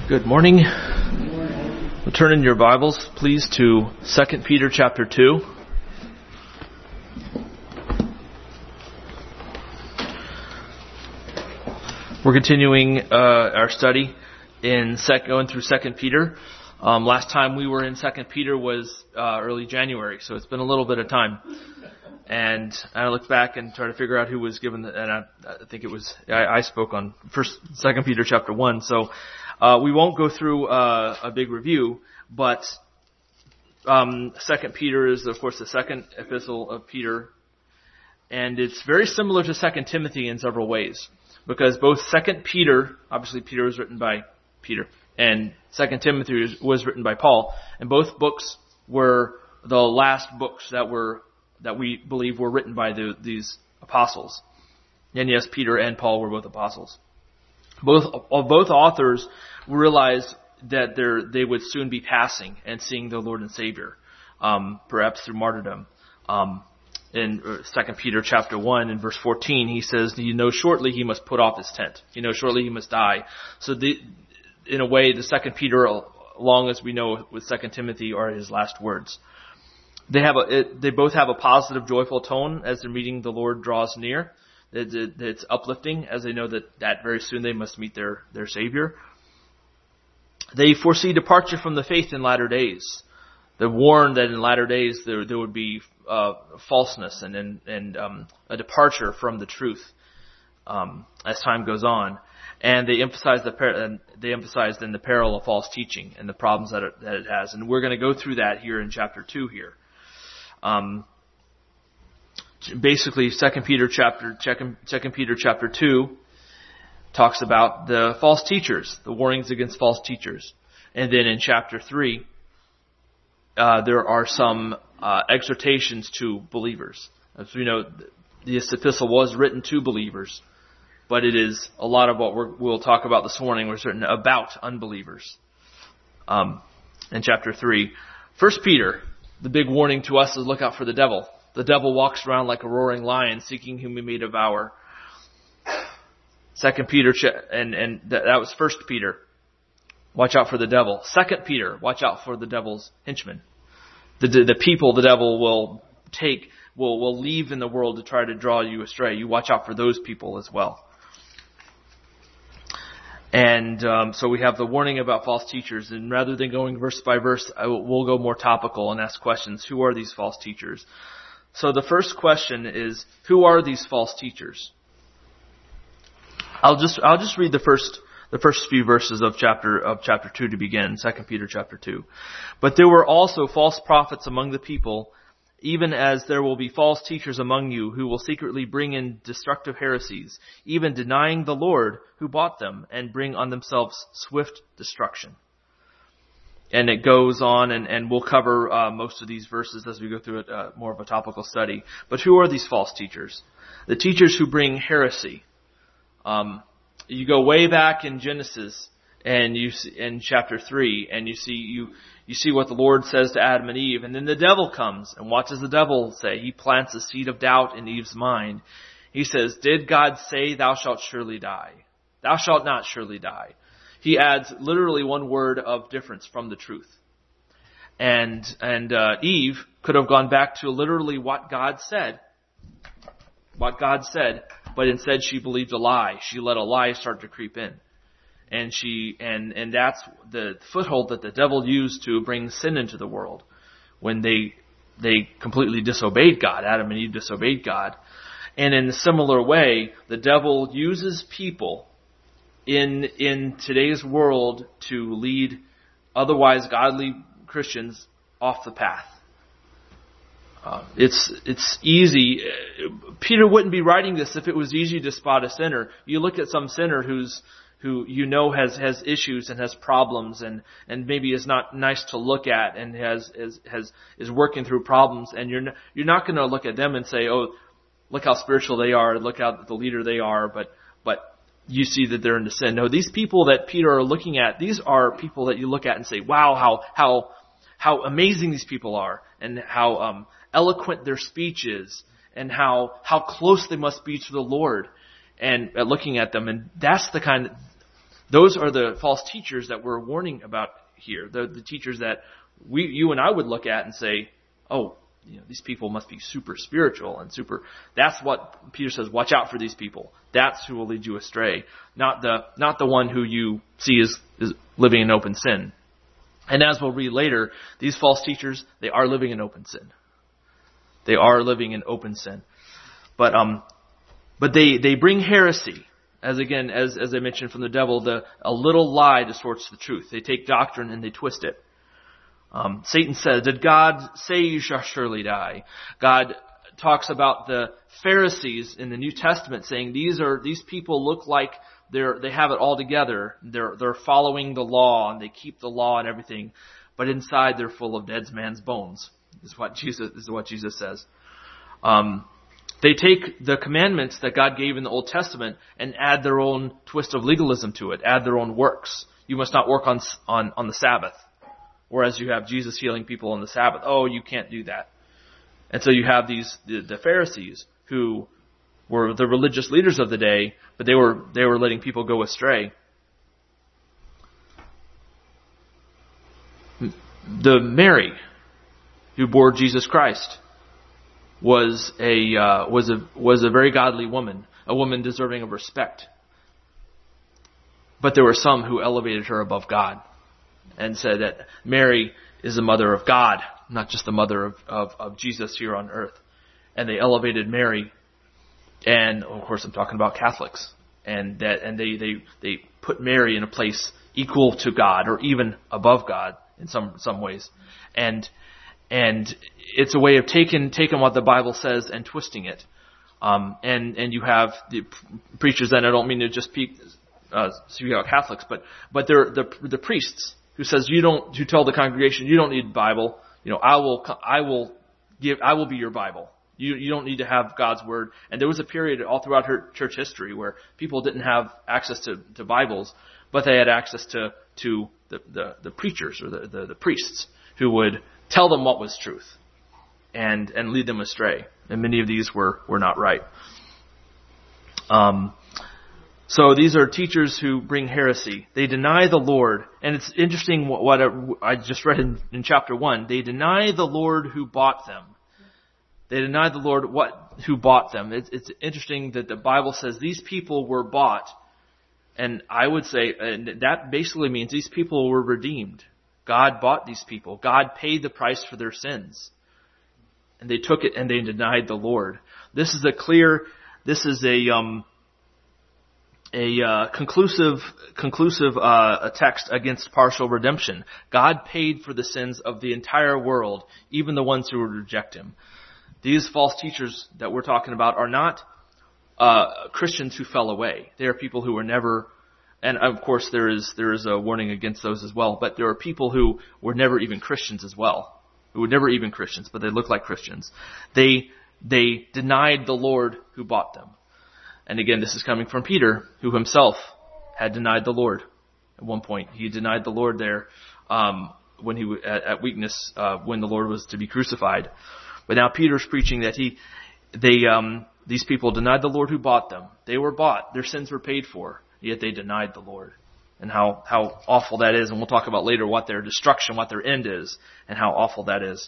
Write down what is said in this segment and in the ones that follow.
Good morning. We'll turn in your Bibles, please, to 2 Peter chapter 2. We're continuing our study in going through 2 Peter. Last time we were in 2 Peter was early January, so it's been a little bit of time. And I looked back and tried to figure out who was given, and I think it was I spoke on 2 Peter chapter 1. So we won't go through a big review, but 2 Peter is, of course, the second epistle of Peter, and it's very similar to 2 Timothy in several ways, because both 2 Peter, obviously Peter was written by Peter, and 2 Timothy was written by Paul, and both books were the last books that we believe were written by these apostles. And yes, Peter and Paul were both apostles. Both authors realized that they would soon be passing and seeing the Lord and Savior, perhaps through martyrdom. In 2 Peter chapter 1 and verse 14, he says, shortly he must put off his tent. Shortly he must die. So in a way, the 2 Peter, along as we know with 2 Timothy, are his last words. They both have a positive, joyful tone as the meeting the Lord draws near. It's uplifting as they know that very soon they must meet their Savior. They foresee departure from the faith in latter days. They warn that in latter days there would be falseness and a departure from the truth as time goes on. And they emphasize in the peril of false teaching and the problems that it has. And we're going to go through that here in chapter 2 here. Basically, 2 Peter chapter 2 talks about the false teachers, the warnings against false teachers. And then in chapter 3, there are some exhortations to believers. As we know, this epistle was written to believers, but it is a lot of what we'll talk about this morning was written about unbelievers. In chapter 3. 1 Peter, the big warning to us is look out for the devil. The devil walks around like a roaring lion, seeking whom he may devour. 2 Peter, and that was 1 Peter. Watch out for the devil. 2 Peter, watch out for the devil's henchmen. The people the devil will leave in the world to try to draw you astray. You watch out for those people as well. And so we have the warning about false teachers. And rather than going verse by verse, we'll go more topical and ask questions. Who are these false teachers? So the first question is, who are these false teachers? I'll just read the first few verses of chapter 2 to begin, 2 Peter chapter 2. But there were also false prophets among the people, even as there will be false teachers among you who will secretly bring in destructive heresies, even denying the Lord who bought them, and bring on themselves swift destruction. And it goes on, and we'll cover most of these verses as we go through it, more of a topical study. But who are these false teachers? The teachers who bring heresy. You go way back in Genesis, and you see, in chapter 3, and you see what the Lord says to Adam and Eve, and then the devil comes, and what does the devil say? He plants a seed of doubt in Eve's mind. He says, "Did God say thou shalt surely die? Thou shalt not surely die." He adds literally one word of difference from the truth. And Eve could have gone back to literally what God said, but instead she believed a lie. She let a lie start to creep in. And that's the foothold that the devil used to bring sin into the world when they completely disobeyed God. Adam and Eve disobeyed God. And in a similar way, the devil uses people in today's world to lead otherwise godly Christians off the path. It's easy. Peter wouldn't be writing this if it was easy to spot a sinner. You look at some sinner who has issues and has problems and maybe is not nice to look at and is working through problems, and you're not going to look at them and say, "Oh, look how spiritual they are, look how the leader they are," but you see that they're into sin. No, these people that Peter are looking at, these are people that you look at and say, "Wow, how amazing these people are, and how eloquent their speech is, and how close they must be to the Lord." And looking at them, and that's the Those are the false teachers that we're warning about here. The teachers that you and I would look at and say, oh, these people must be super spiritual and super. That's what Peter says. Watch out for these people. That's who will lead you astray. Not the one who you see is living in open sin. And as we'll read later, these false teachers, they are living in open sin. They are living in open sin. But they bring heresy. As I mentioned from the devil, a little lie distorts the truth. They take doctrine and they twist it. Satan says, did God say you shall surely die? God talks about the Pharisees in the New Testament saying these people look like they have it all together. They're following the law and they keep the law and everything, but inside they're full of dead man's bones. Is what Jesus says. They take the commandments that God gave in the Old Testament and add their own twist of legalism to it, add their own works. You must not work on the Sabbath. Whereas you have Jesus healing people on the Sabbath. Oh, you can't do that. And so you have the Pharisees who were the religious leaders of the day, but they were letting people go astray. The Mary who bore Jesus Christ was a very godly woman, a woman deserving of respect. But there were some who elevated her above God and said that Mary is the mother of God, not just the mother of Jesus here on earth. And they elevated Mary, and of course I'm talking about Catholics, and they put Mary in a place equal to God or even above God in some ways. And it's a way of taking what the Bible says and twisting it. And you have the preachers, and I don't mean to just speak about Catholics, but they're the priests who says who tell the congregation you don't need the Bible. I will be your Bible. You don't need to have God's word. And there was a period all throughout her church history where people didn't have access to Bibles, but they had access to the preachers or the priests who would tell them what was truth and lead them astray. And many of these were not right. So these are teachers who bring heresy. They deny the Lord. And it's interesting what I just read in chapter 1. They deny the Lord who bought them. They deny the Lord who bought them. It's interesting that the Bible says these people were bought. And I would say that basically means these people were redeemed. God bought these people. God paid the price for their sins. And they took it and they denied the Lord. This is a conclusive text against partial redemption. God paid for the sins of the entire world, even the ones who would reject Him. These false teachers that we're talking about are not Christians who fell away. They are people who were never, and of course there is a warning against those as well, but there are people who were never even Christians as well, who were never even Christians, but they look like Christians. They denied the Lord who bought them. And again, this is coming from Peter, who himself had denied the Lord. At one point, he denied the Lord there when he at weakness when the Lord was to be crucified. But now Peter's preaching that these people denied the Lord who bought them. They were bought; their sins were paid for, yet they denied the Lord, and how awful that is. And we'll talk about later what their destruction, what their end is, and how awful that is.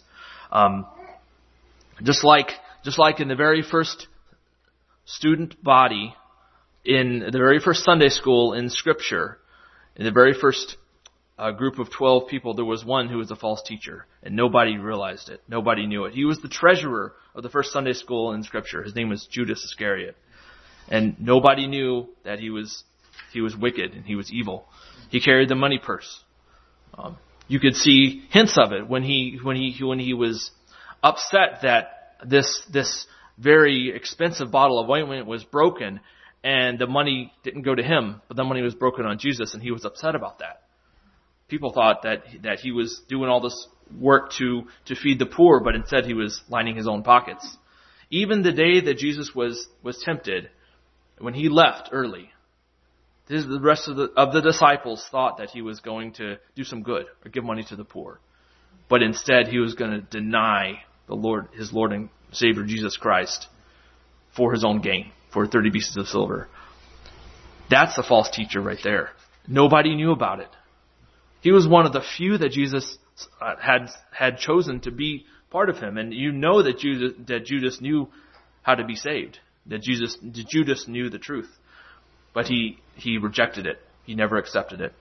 Just like in the very first student body, in the very first Sunday school in Scripture, in the very first group of 12 people, there was one who was a false teacher, and nobody realized it. Nobody knew it. He was the treasurer of the first Sunday school in Scripture. His name was Judas Iscariot, and nobody knew that he was wicked and he was evil. He carried the money purse. You could see hints of it when he was upset that this very expensive bottle of ointment was broken, and the money didn't go to him, but the money was broken on Jesus, and he was upset about that. People thought that he was doing all this work to feed the poor, but instead he was lining his own pockets. Even the day that Jesus was tempted, when he left early, the rest of the disciples thought that he was going to do some good or give money to the poor, but instead he was going to deny the Lord, his Lord and Savior Jesus Christ, for his own gain, for 30 pieces of silver. That's a false teacher right there. Nobody knew about it. He was one of the few that Jesus had chosen to be part of him. And you know that Judas knew how to be saved. That Judas knew the truth. But he rejected it. He never accepted it.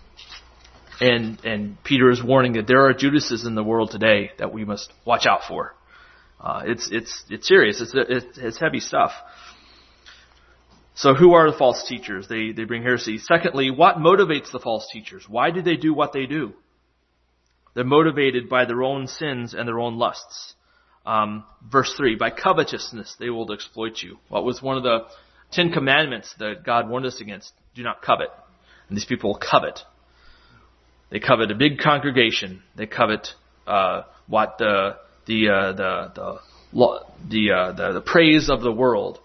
And Peter is warning that there are Judases in the world today that we must watch out for. It's serious. It's heavy stuff. So who are the false teachers? They bring heresy. Secondly, what motivates the false teachers? Why do they do what they do? They're motivated by their own sins and their own lusts. Verse 3, by covetousness they will exploit you. What was one of the 10 commandments that God warned us against? Do not covet. And these people covet. They covet a big congregation. They covet what the praise of the world.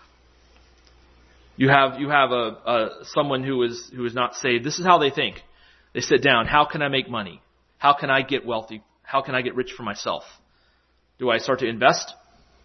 You have someone who is not saved. This is how they think. They sit down. How can I make money? How can I get wealthy? How can I get rich for myself? Do I start to invest?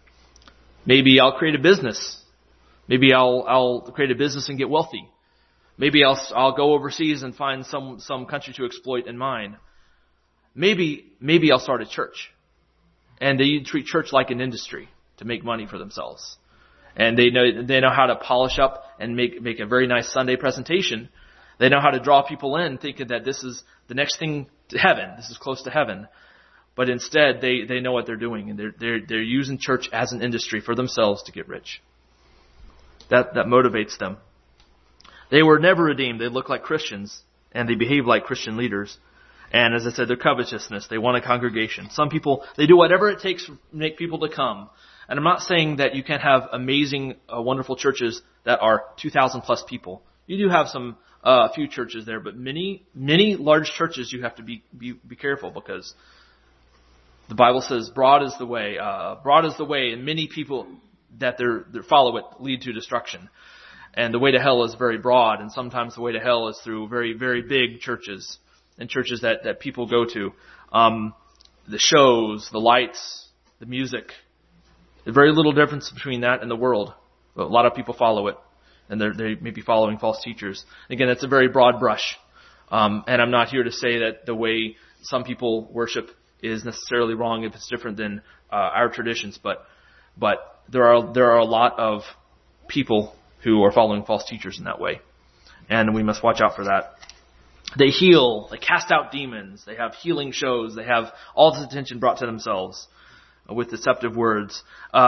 Maybe I'll create a business. Maybe I'll create a business and get wealthy. Maybe I'll go overseas and find some country to exploit and mine. Maybe I'll start a church. And they treat church like an industry to make money for themselves. And they know how to polish up and make a very nice Sunday presentation. They know how to draw people in, thinking that this is the next thing to heaven. This is close to heaven. But instead, they know what they're doing, and they're using church as an industry for themselves to get rich. That motivates them. They were never redeemed. They look like Christians, and they behave like Christian leaders. And as I said, their covetousness. They want a congregation. Some people, they do whatever it takes to make people to come. And I'm not saying that you can't have amazing, wonderful churches that are 2,000 plus people. You do have a few churches there, but many large churches you have to be careful, because the Bible says broad is the way, and many people that they follow it lead to destruction. And the way to hell is very broad, and sometimes the way to hell is through very, very big churches, and churches that people go to. The shows, the lights, the music. There's very little difference between that and the world. But a lot of people follow it, and they may be following false teachers. Again, it's a very broad brush. And I'm not here to say that the way some people worship is necessarily wrong if it's different than our traditions. But there are a lot of people who are following false teachers in that way. And we must watch out for that. They heal. They cast out demons. They have healing shows. They have all this attention brought to themselves with deceptive words.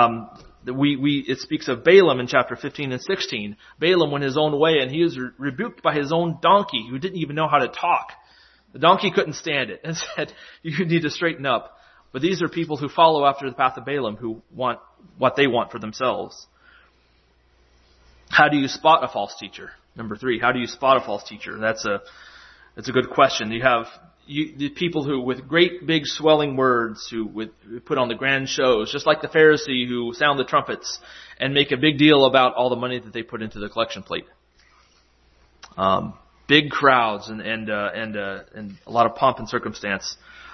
It speaks of Balaam in chapter 15 and 16. Balaam went his own way, and he was rebuked by his own donkey, who didn't even know how to talk. The donkey couldn't stand it and said, "You need to straighten up." But these are people who follow after the path of Balaam, who want what they want for themselves. How do you spot a false teacher? Number 3, how do you spot a false teacher? That's a good question. You have the people who, with great big swelling words, who put on the grand shows, just like the Pharisee who sound the trumpets and make a big deal about all the money that they put into the collection plate. Big crowds and a lot of pomp and circumstance.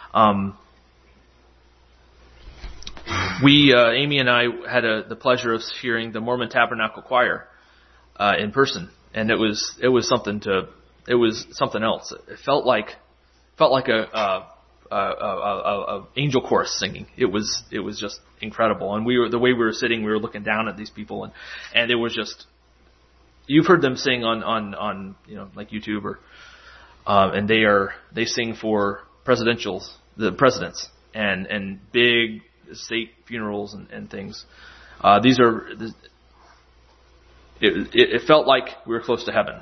Amy and I had the pleasure of hearing the Mormon Tabernacle Choir in person, and it was something else. It felt like a angel chorus singing. It was just incredible. And the way we were sitting, we were looking down at these people, and it was just, you've heard them sing on like YouTube and they sing for the presidents and big state funerals and things. It felt like we were close to heaven.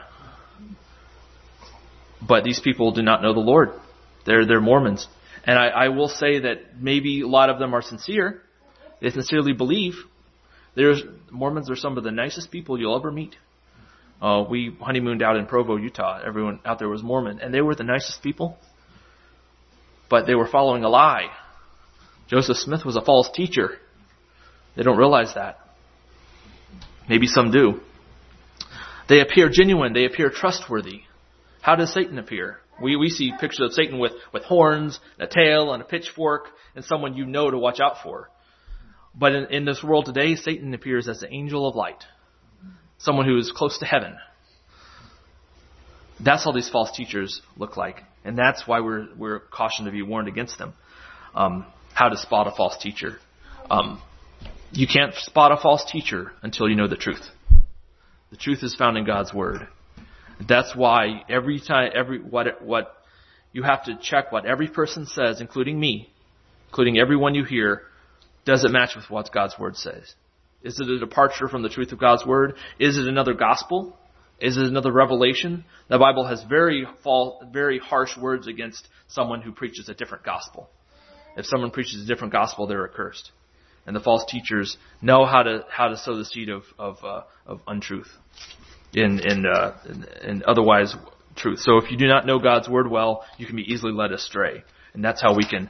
But these people do not know the Lord. They're Mormons. And I will say that maybe a lot of them are sincere. They sincerely believe. Mormons are some of the nicest people you'll ever meet. We honeymooned out in Provo, Utah. Everyone out there was Mormon. And they were the nicest people. But they were following a lie. Joseph Smith was a false teacher. They don't realize that. Maybe some do. They appear genuine. They appear trustworthy. How does Satan appear? We see pictures of Satan with horns, and a tail, and a pitchfork, and someone you know to watch out for. But in this world today, Satan appears as the angel of light. Someone who is close to heaven. That's how these false teachers look like. And that's why we're cautioned to be warned against them. How to spot a false teacher. You can't spot a false teacher until you know the truth. The truth is found in God's Word. That's why every time, what you have to check what every person says, including me, including everyone you hear, does it match with what God's Word says? Is it a departure from the truth of God's Word? Is it another gospel? Is it another revelation? The Bible has very harsh words against someone who preaches a different gospel. If someone preaches a different gospel, they're accursed. And the false teachers know how to sow the seed of untruth in otherwise truth. So if you do not know God's Word well, you can be easily led astray. And that's how we can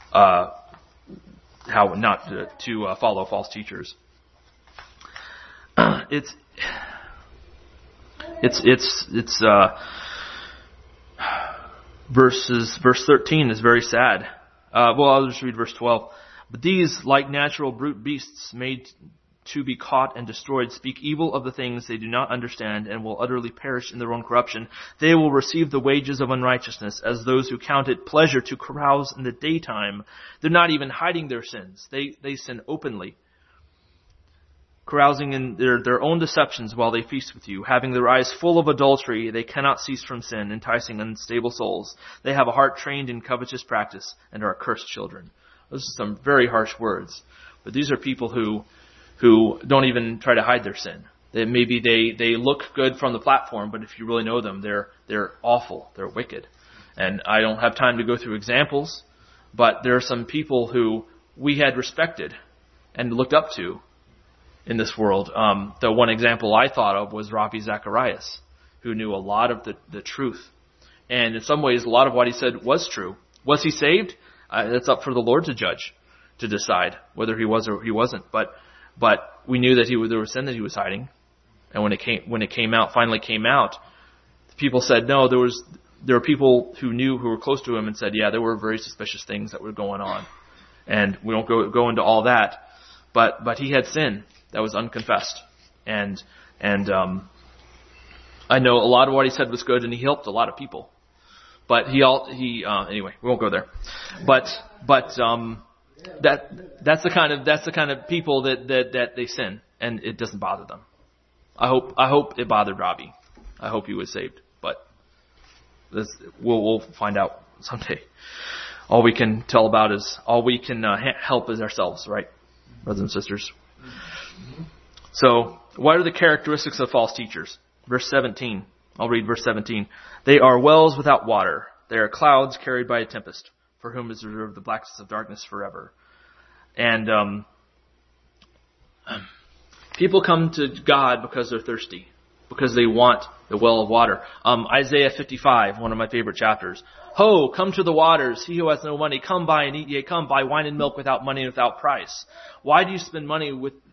how not to follow false teachers. Verse 13 is very sad. I'll just read verse 12. But these, like natural brute beasts made to be caught and destroyed, speak evil of the things they do not understand and will utterly perish in their own corruption. They will receive the wages of unrighteousness as those who count it pleasure to carouse in the daytime. They're not even hiding their sins. They sin openly, carousing in their own deceptions while they feast with you. Having their eyes full of adultery, they cannot cease from sin, enticing unstable souls. They have a heart trained in covetous practice and are accursed children. Those are some very harsh words. But these are people who don't even try to hide their sin. Maybe they look good from the platform, but if you really know them, they're awful. They're wicked. And I don't have time to go through examples, but there are some people who we had respected and looked up to in this world. The one example I thought of was Ravi Zacharias, who knew a lot of the truth. And in some ways, a lot of what he said was true. Was he saved? It's up for the Lord to judge, to decide whether he was or he wasn't. But we knew that there was sin that he was hiding. And when it finally came out, people said no. There were people who were close to him and said, yeah, there were very suspicious things that were going on. And we don't go into all that. But he had sin that was unconfessed. And I know a lot of what he said was good, and he helped a lot of people. But anyway, we won't go there. But that's the kind of people that they sin, and it doesn't bother them. I hope it bothered Robbie. I hope he was saved, but we'll find out someday. All we can help is ourselves, right, brothers and sisters? So, what are the characteristics of false teachers? Verse 17. I'll read verse 17. They are wells without water. They are clouds carried by a tempest, for whom is reserved the blackness of darkness forever. And people come to God because they're thirsty, because they want the well of water. Isaiah 55, one of my favorite chapters. Ho, come to the waters, he who has no money, come buy and eat, yea, come buy wine and milk without money and without price. Why do you spend money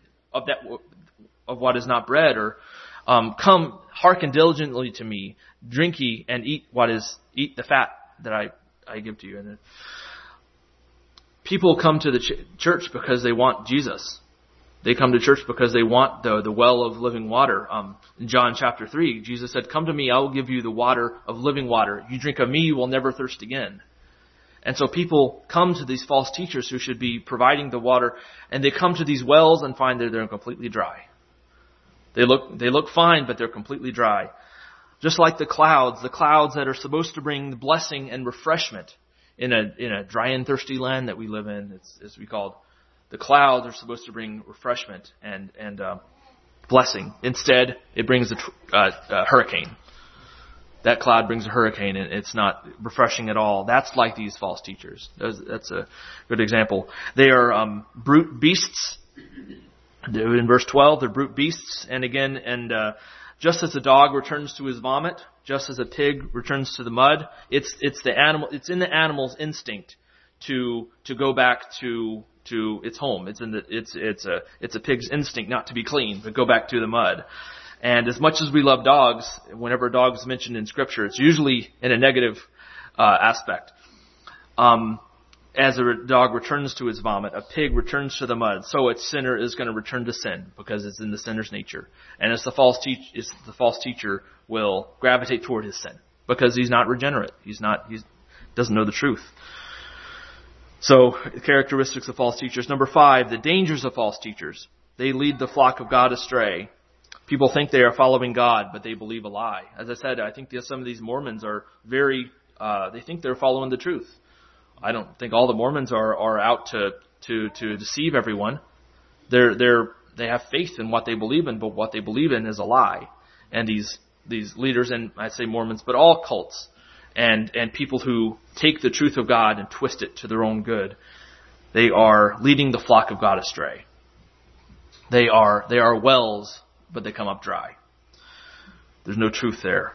of what is not bread? Or come, hearken diligently to me, drink ye and eat the fat that I give to you. And people come to the church because they want Jesus. They come to church because they want the well of living water. In John chapter 3, Jesus said, come to me, I will give you the water of living water. You drink of me, you will never thirst again. And so people come to these false teachers who should be providing the water, and they come to these wells and find that they're completely dry. They look fine, but they're completely dry. Just like the clouds that are supposed to bring blessing and refreshment in a dry and thirsty land that we live in, as we call it. The clouds are supposed to bring refreshment and blessing. Instead, it brings a hurricane. That cloud brings a hurricane, and it's not refreshing at all. That's like these false teachers. That's a good example. They are brute beasts. In verse 12, they're brute beasts. And again, just as a dog returns to his vomit, just as a pig returns to the mud, it's in the animal's instinct to go back to its home. It's a pig's instinct not to be clean, but go back to the mud. And as much as we love dogs, whenever a dog is mentioned in Scripture, it's usually in a negative aspect. As a dog returns to its vomit, a pig returns to the mud, so its sinner is going to return to sin because it's in the sinner's nature. And the false teacher will gravitate toward his sin. because he's not regenerate. He doesn't know the truth. So, characteristics of false teachers. Number 5, the dangers of false teachers. They lead the flock of God astray. People think they are following God, but they believe a lie. As I said, I think some of these Mormons are they think they're following the truth. I don't think all the Mormons are out to deceive everyone. They have faith in what they believe in, but what they believe in is a lie. And these leaders, and I say Mormons, but all cults, and people who take the truth of God and twist it to their own good, they are leading the flock of God astray. They are wells, but they come up dry. There's no truth there.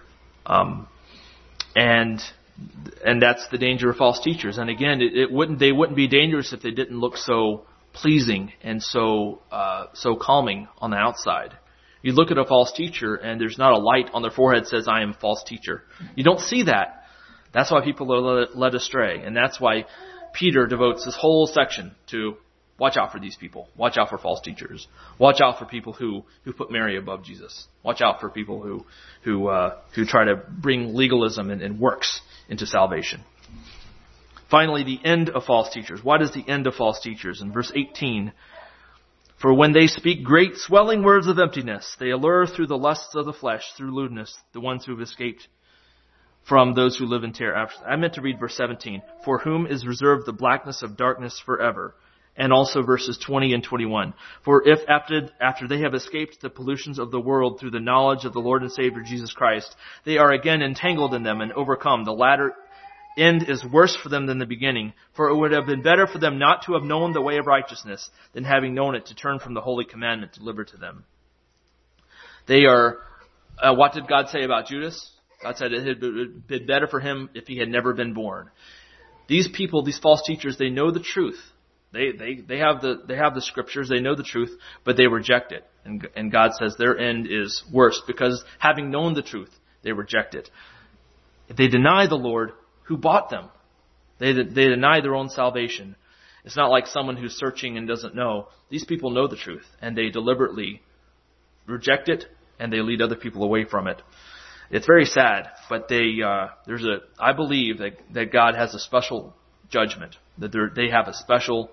And that's the danger of false teachers. And again, they wouldn't be dangerous if they didn't look so pleasing and so calming on the outside. You look at a false teacher and there's not a light on their forehead that says, "I am a false teacher." You don't see that. That's why people are led astray. And that's why Peter devotes this whole section to watch out for these people. Watch out for false teachers. Watch out for people who put Mary above Jesus. Watch out for people who try to bring legalism and works into salvation. Finally, the end of false teachers. What is the end of false teachers? In verse 18, "For when they speak great swelling words of emptiness, they allure through the lusts of the flesh, through lewdness, the ones who have escaped from those who live in terror." I meant to read verse 17. "For whom is reserved the blackness of darkness forever." And also verses 20 and 21. "For if after they have escaped the pollutions of the world through the knowledge of the Lord and Savior Jesus Christ, they are again entangled in them and overcome, the latter end is worse for them than the beginning. For it would have been better for them not to have known the way of righteousness than having known it to turn from the holy commandment delivered to them." They are, what did God say about Judas? God said it had been better for him if he had never been born. These people, these false teachers, they know the truth. They have the scriptures, they know the truth, but they reject it. And God says their end is worse because having known the truth, they reject it. They deny the Lord who bought them. They deny their own salvation. It's not like someone who's searching and doesn't know. These people know the truth, and they deliberately reject it, and they lead other people away from it. It's very sad, but I believe that God has a special judgment, that they have a special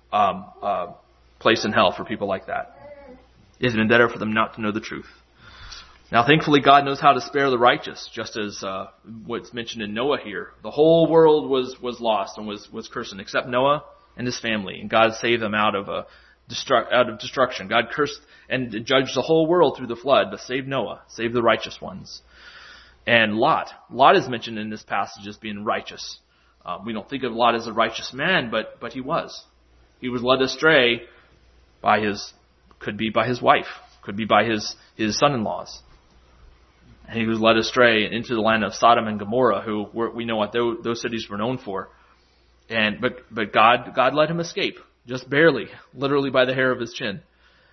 place in hell for people like that. It has been better for them not to know the truth. Now, thankfully, God knows how to spare the righteous, just as what's mentioned in Noah here. The whole world was lost and was cursing, except Noah and his family, and God saved them out of destruction. God cursed and judged the whole world through the flood, but saved Noah, saved the righteous ones. And Lot is mentioned in this passage as being righteous. We don't think of Lot as a righteous man, but he was. He was led astray could be by his wife, could be by his son-in-laws. And he was led astray into the land of Sodom and Gomorrah, we know what those cities were known for. But God let him escape, just barely, literally by the hair of his chin.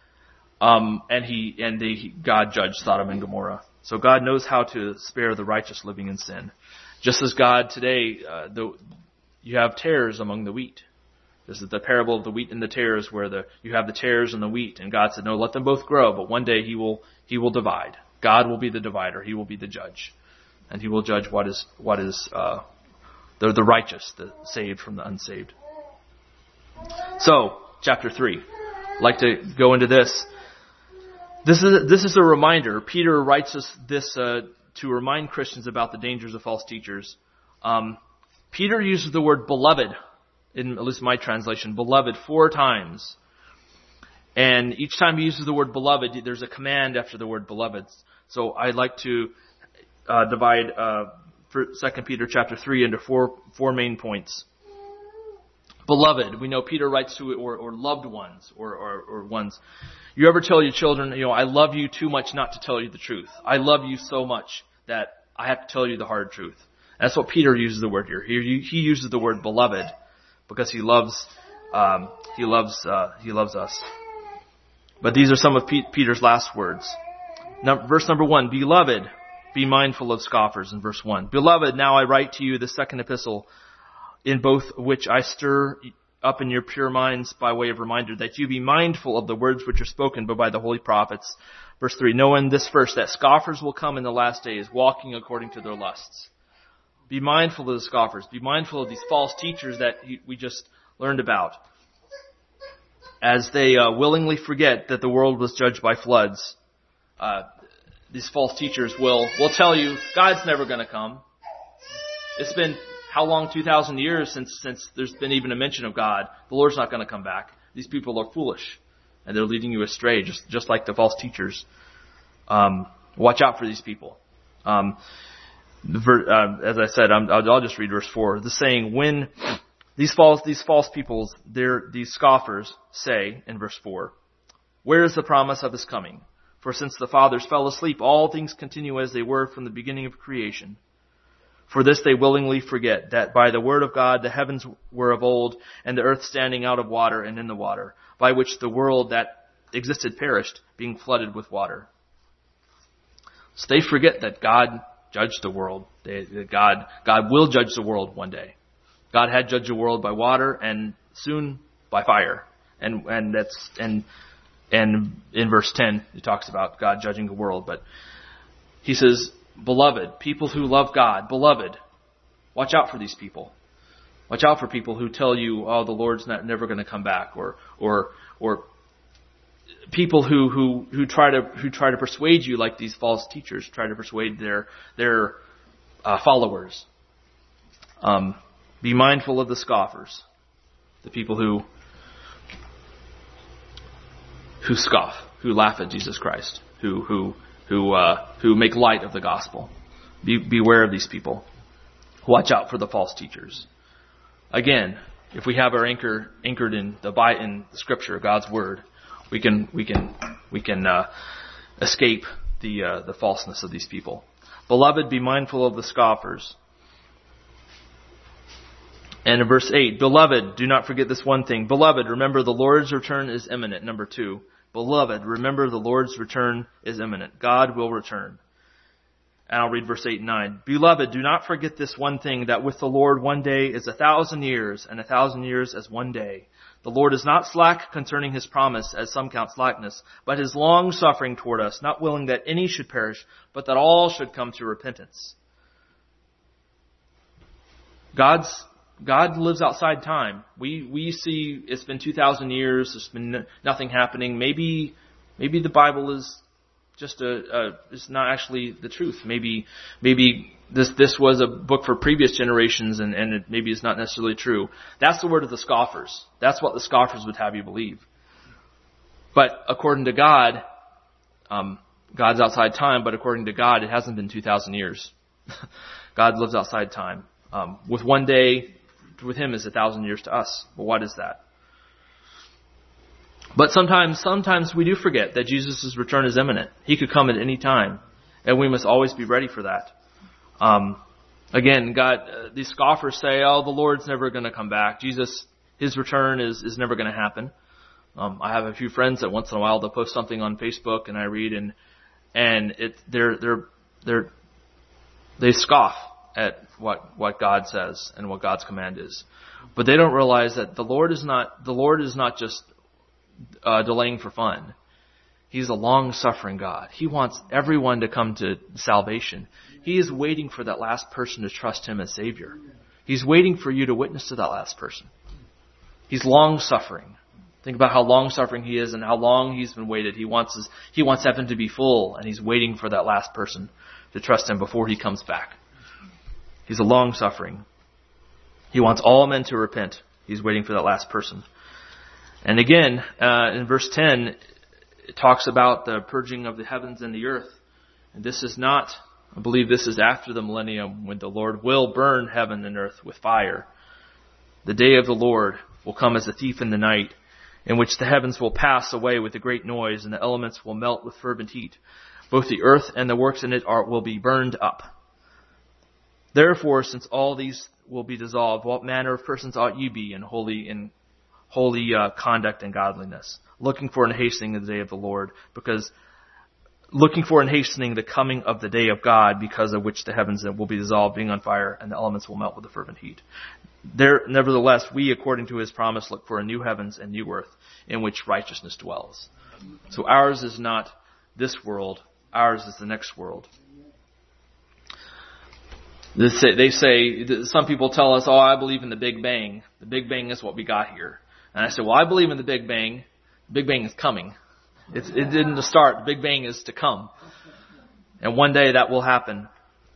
God judged Sodom and Gomorrah. So God knows how to spare the righteous living in sin. Just as God today, you have tares among the wheat. This is the parable of the wheat and the tares, where you have the tares and the wheat, and God said, "No, let them both grow, but one day He will divide. God will be the divider. He will be the judge, and He will judge what is the righteous, the saved from the unsaved." So, chapter 3. I'd like to go into this. This is a reminder. Peter writes us this to remind Christians about the dangers of false teachers. Peter uses the word beloved, in at least my translation, beloved, 4 times. And each time he uses the word beloved, there's a command after the word beloved. So I'd like to divide 2 Peter chapter 3 into four main points. Beloved, we know Peter writes to it, or loved ones, or ones. You ever tell your children, "I love you too much not to tell you the truth. I love you so much that I have to tell you the hard truth." That's what Peter uses the word here. He uses the word beloved because he loves us. But these are some of Peter's last words. Verse number 1, "Beloved, be mindful of scoffers," in verse 1. "Beloved, now I write to you the second epistle, in both which I stir up in your pure minds by way of reminder, that you be mindful of the words which are spoken by the holy prophets. Verse 3, knowing this first, that scoffers will come in the last days, walking according to their lusts. Be mindful of the scoffers. Be mindful of these false teachers that we just learned about, as they willingly forget that the world was judged by floods. These false teachers will tell you God's never going to come. It's been how long? 2,000 years since there's been even a mention of God. The Lord's not going to come back. These people are foolish, and they're leading you astray, just like the false teachers. Watch out for these people. As I said, I'll just read verse 4. The saying, when these false peoples, these scoffers say in verse 4, where is the promise of his coming? For since the fathers fell asleep, all things continue as they were from the beginning of creation. For this they willingly forget, that by the word of God the heavens were of old, and the earth standing out of water and in the water, by which the world that existed perished, being flooded with water. So they forget that God judged the world. God will judge the world one day. God had judged the world by water and soon by fire. And in verse 10 it talks about God judging the world, but he says, beloved, people who love God, beloved, watch out for these people. Watch out for people who tell you, oh, the Lord's never going to come back, or people who try to persuade you, like these false teachers try to persuade their followers. Be mindful of the scoffers, the people who scoff, who laugh at Jesus Christ, who make light of the gospel. Beware of these people. Watch out for the false teachers. Again, if we have our anchored in the Scripture, God's Word, we can escape the falseness of these people. Beloved, be mindful of the scoffers. And in verse 8, beloved, do not forget this one thing. Beloved, remember the Lord's return is imminent. Number 2. Beloved, remember the Lord's return is imminent. God will return. And I'll read verse 8 and 9. Beloved, do not forget this one thing, that with the Lord 1 day is 1,000 years, and 1,000 years as 1 day. The Lord is not slack concerning his promise, as some count slackness, but is long suffering toward us, not willing that any should perish, but that all should come to repentance. God lives outside time. We see it's been 2,000 years. There's been nothing happening. Maybe the Bible is just it's not actually the truth. Maybe this was a book for previous generations, and maybe it's not necessarily true. That's the word of the scoffers. That's what the scoffers would have you believe. But according to God, God's outside time. But according to God, it hasn't been 2,000 years. God lives outside time. With 1 day with him is 1,000 years to us. Well, what is that? But sometimes we do forget that Jesus' return is imminent. He could come at any time, and we must always be ready for that. Again, these scoffers say, oh, the Lord's never going to come back. His return is never going to happen. I have a few friends that once in a while they'll post something on Facebook, and I read, and they scoff at what God says and what God's command is. But they don't realize that the Lord is not just delaying for fun. He's a long-suffering God. He wants everyone to come to salvation. He is waiting for that last person to trust him as Savior. He's waiting for you to witness to that last person. He's long-suffering. Think about how long-suffering he is and how long he's been waited. He wants heaven to be full, and he's waiting for that last person to trust him before he comes back. He's a long-suffering. He wants all men to repent. He's waiting for that last person. And again, in verse 10, it talks about the purging of the heavens and the earth. And this is not, I believe this is after the millennium, when the Lord will burn heaven and earth with fire. The day of the Lord will come as a thief in the night, in which the heavens will pass away with a great noise, and the elements will melt with fervent heat. Both the earth and the works in it will be burned up. Therefore, since all these will be dissolved, what manner of persons ought ye be in holy conduct and godliness, looking for and hastening the day of the Lord? Because looking for and hastening the coming of the day of God, because of which the heavens will be dissolved, being on fire, and the elements will melt with a fervent heat. Nevertheless, we, according to his promise, look for a new heavens and new earth in which righteousness dwells. So ours is not this world. Ours is the next world. They say, some people tell us, oh, I believe in the Big Bang. The Big Bang is what we got here. And I say, well, I believe in the Big Bang. The Big Bang is coming. It didn't start. The Big Bang is to come. And one day that will happen.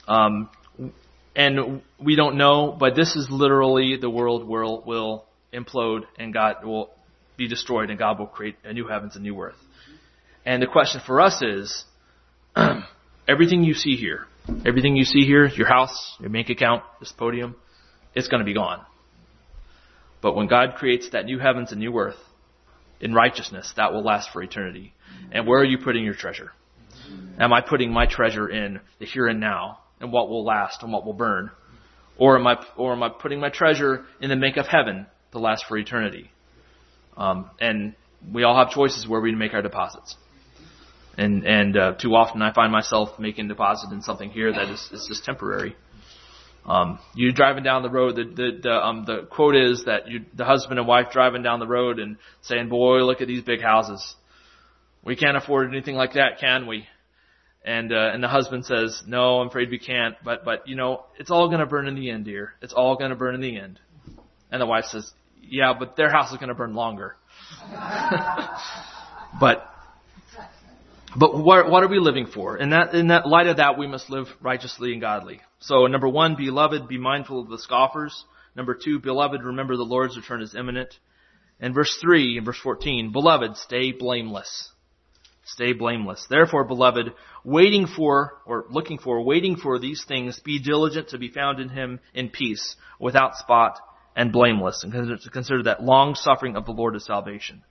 And we don't know, but this is literally the world will implode and God will be destroyed and God will create a new heavens and new earth. And the question for us is, everything you see here, your house, your bank account, this podium, it's going to be gone. But when God creates that new heavens and new earth in righteousness, that will last for eternity. And where are you putting your treasure? Am I putting my treasure in the here and now and what will last and what will burn? Or am I putting my treasure in the make of heaven to last for eternity? And we all have choices where we make our deposits. And too often I find myself making deposit in something here that is just temporary. You're driving down the road. The quote is that the husband and wife driving down the road and saying, "Boy, look at these big houses. We can't afford anything like that, can we?" And the husband says, "No, I'm afraid we can't. But it's all going to burn in the end, dear. It's all going to burn in the end." And the wife says, "Yeah, but their house is going to burn longer." But what are we living for? In that light of that, we must live righteously and godly. So, number 1, beloved, be mindful of the scoffers. Number 2, beloved, remember the Lord's return is imminent. And verse 3 and verse 14, beloved, stay blameless. Stay blameless. Therefore, beloved, waiting for these things, be diligent to be found in him in peace, without spot and blameless. And consider that long suffering of the Lord is salvation.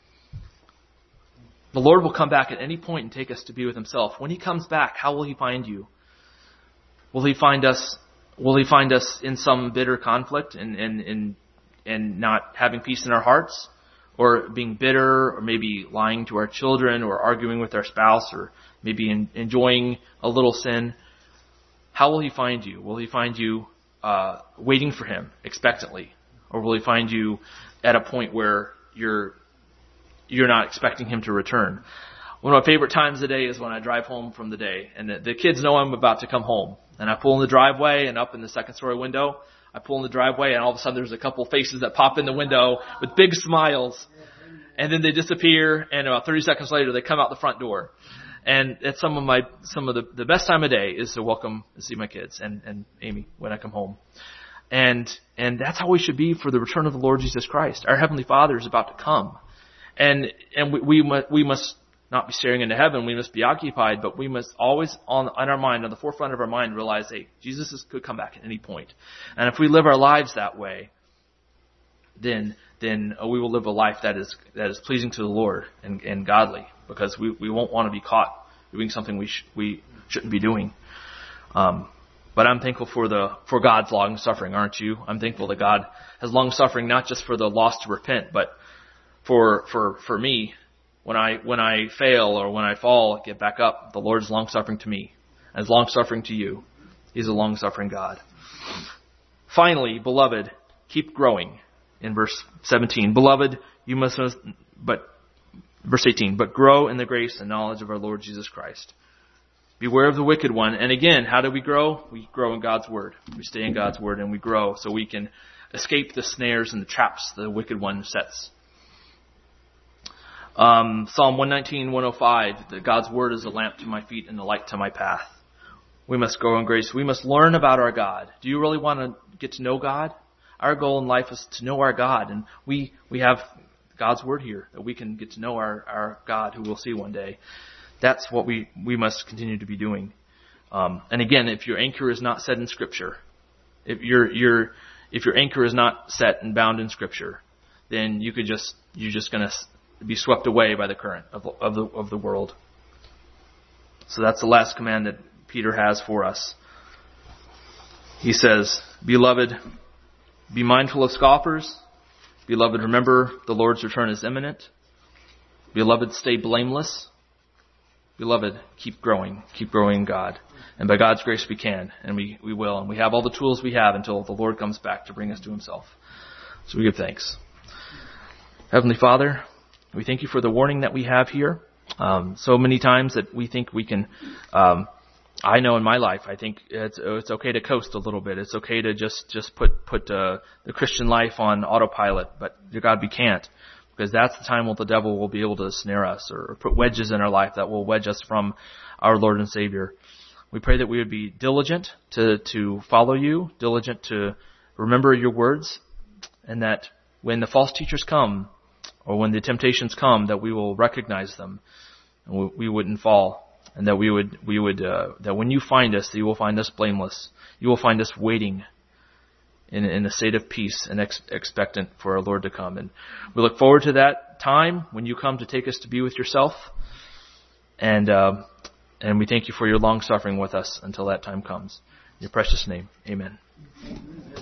The Lord will come back at any point and take us to be with himself. When he comes back, how will he find you? Will he find us in some bitter conflict and not having peace in our hearts? Or being bitter, or maybe lying to our children, or arguing with our spouse, or maybe enjoying a little sin? How will he find you? Will he find you waiting for him expectantly? Or will he find you at a point where you're not expecting him to return? One of my favorite times of the day is when I drive home from the day, and the kids know I'm about to come home. And I pull in the driveway, and up in the second-story window, I pull in the driveway, and all of a sudden there's a couple faces that pop in the window with big smiles. And then they disappear, and about 30 seconds later, they come out the front door. And it's some of the best time of day is to welcome and see my kids and Amy when I come home. And that's how we should be for the return of the Lord Jesus Christ. Our Heavenly Father is about to come. And we must not be staring into heaven. We must be occupied, but we must always on our mind, on the forefront of our mind, realize, hey, Jesus could come back at any point. And if we live our lives that way, then we will live a life that is pleasing to the Lord and godly, because we won't want to be caught doing something we shouldn't be doing. But I'm thankful for God's long suffering, aren't you? I'm thankful that God has long suffering, not just for the lost to repent, but for me, when I fail or when I fall, get back up. The Lord is long suffering to me, and is long suffering to you. He's a long suffering God. Finally, beloved, keep growing. In verse 17, beloved, you must, verse 18, but grow in the grace and knowledge of our Lord Jesus Christ. Beware of the wicked one. And again, how do we grow? We grow in God's Word. We stay in God's Word and we grow so we can escape the snares and the traps the wicked one sets. Psalm 119, 105, that God's Word is a lamp to my feet and a light to my path. We must grow in grace. We must learn about our God. Do you really want to get to know God? Our goal in life is to know our God, and we have God's Word here that we can get to know our God, who we'll see one day. That's what we must continue to be doing. And again, if your anchor is not set in Scripture, if your anchor is not set and bound in Scripture, then you're just going to be swept away by the current of the world. So that's the last command that Peter has for us. He says, beloved, be mindful of scoffers. Beloved, remember the Lord's return is imminent. Beloved, stay blameless. beloved, keep growing in God. And by God's grace we can, and we will. And we have all the tools we have until the Lord comes back to bring us to himself. So we give thanks. Heavenly Father, we thank you for the warning that we have here. So many times that we think we can, I know in my life, I think it's okay to coast a little bit. It's okay to just put the Christian life on autopilot. But dear God, we can't, because that's the time when the devil will be able to snare us or put wedges in our life that will wedge us from our Lord and Savior. We pray that we would be diligent to follow you, diligent to remember your words, and that when the false teachers come, or when the temptations come, that we will recognize them, and we wouldn't fall, and that we would that when you find us, that you will find us blameless. You will find us waiting in a state of peace and expectant for our Lord to come. And we look forward to that time when you come to take us to be with yourself. And we thank you for your long suffering with us until that time comes. In your precious name, amen.